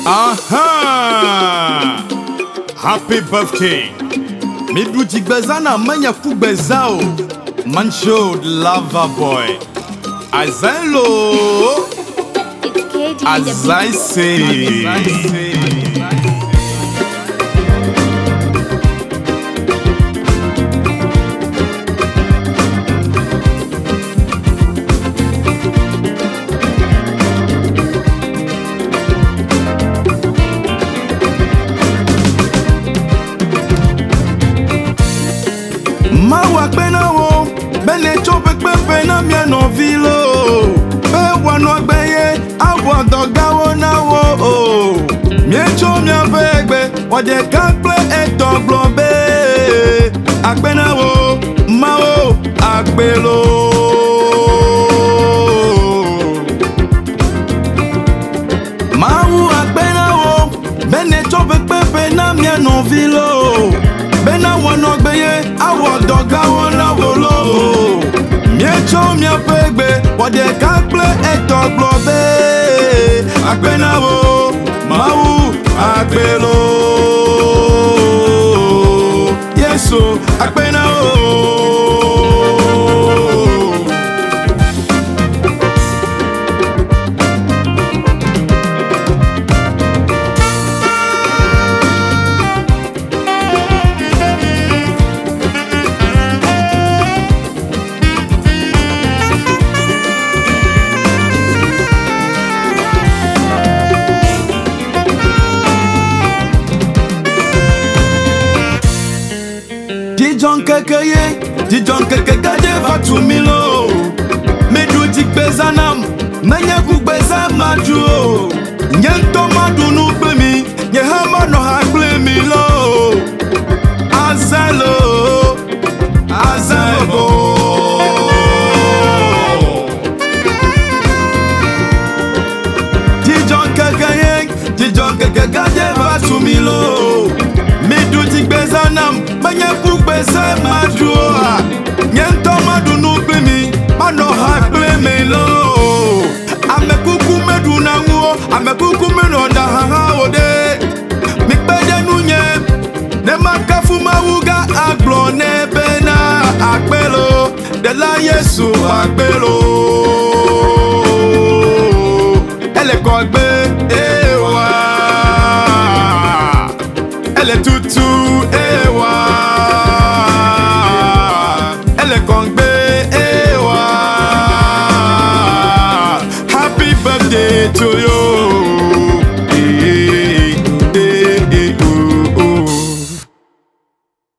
Aha! Happy birthday! Midruti bezana manya kubezao. Mancho lover boy. As I low, as I say. Mawa pena wo bene chope pepe na mia no vilo be wano gbeye awo doga wo na wo mie cho mia vegbe wode kan play eto globe agbena wo mawo agbelo mawu agbena wo bene chope pepe na mia no vilo bena wano gbeye awo doga wona wolo miecho mia pegbe wode kan play eto globe agbena wo mawu agbelo yeso agbena wo Dijon keke gade vatu milo Medu dik bezanam Menye kuk beza madu Nyento madu nupe mi Nye hama no hakle milo Azelo Azelo Dijon keke gade vatu milo Medu dik bezanam Menye kuk beza madu Nyento madu nupe mi Mano hakle milo Ame kuku medu na nguo Ame kuku meno na hanga ode Mikpede nunye Ne makafu mawuga aglo nebena akbelo De la Yesu akbelo Ele ko akbelo